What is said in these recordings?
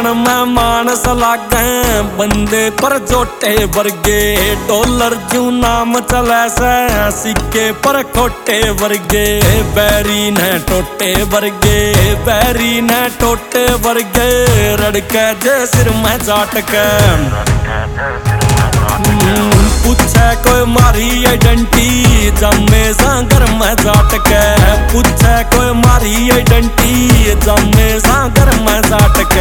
में मानस लागे बंदे पर जोटे वर्गे डॉलर जू नाम चले से सिक्के पर खोटे वर्गे बैरी ने टोटे वर्गे बैरी ने टोटे वर्गे रड़के जे सिर में चाटके पूछे कोई मारी आइडेंटिटी जमे सांगर में जाटके पूछे कोई मारी आइडेंटिटी जमे सांगर में जाटके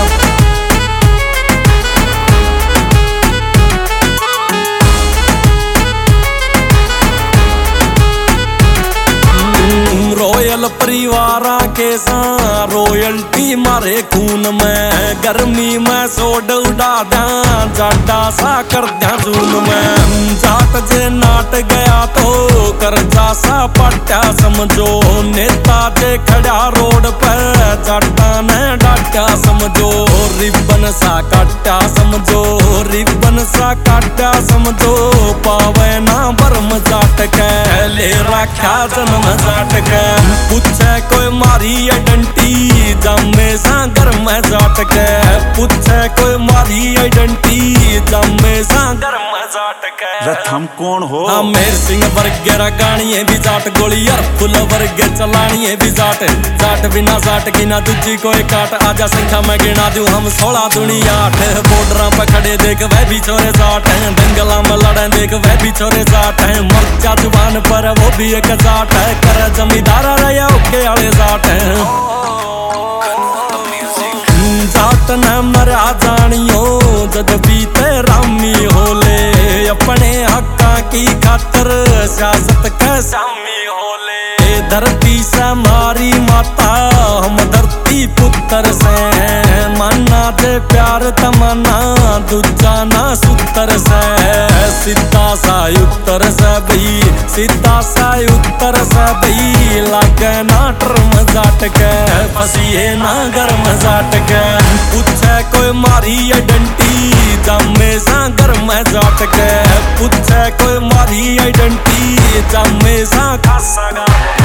रॉयल परिवारा के साथ रॉयल्टी मारे खून में गर्मी में सोड उड़ा द्या जाटा सा कर द्या जून में जाट जे नाट गया तो कर्जा सा पट्टा समझो नेता जे खड़ा रोड पर जाटा ने डाटा समझो रिबन सा काटा समझो रिबन सा काटा समझो पावे ना बर्म जाट के ले रखा जन्म जाट के पूछे कोई मारी आइडेंटिटी जमे सांगर में जाटके पूछे कोई मारी आइडेंटिटी जमे सांगर में जाटके हम कौन हो मेर सिंह वर्गे गाणिये भी जाट गोलियार फुल वर्गे चलानिये भी जाट जाट बिना जाट की ना दूजी कोई काट आजा संख्या में गिना दूं हम 16 दुनिया 8 बॉर्डर पे खड़े देख वह भी छोरे जाट हैं दंगला में लड़े देख वह भी छोरे जाट हैं मर्चा जुबान पर वो भी एक जाट है कर जमींदार रहा ओके आले जाट हैं जाट न मरा जानियो जद बीते रामी होले अपने हक्का की खातर सियासत के सामी होले धरती से मारी माता हम धरती पुत्र से माना दे प्यार तमन्ना दूजा ना सूत्र से सीधा सा उत्तर से भी सीधा सा उत्तर से भी लागे ना टर्म जाट के फसिए ना गर्म जाट के पूछे कोई मारी आइडेंटिटी जमे सांगर में जाट के पूछे कोई मारी आइडेंटिटी जमे सा खासा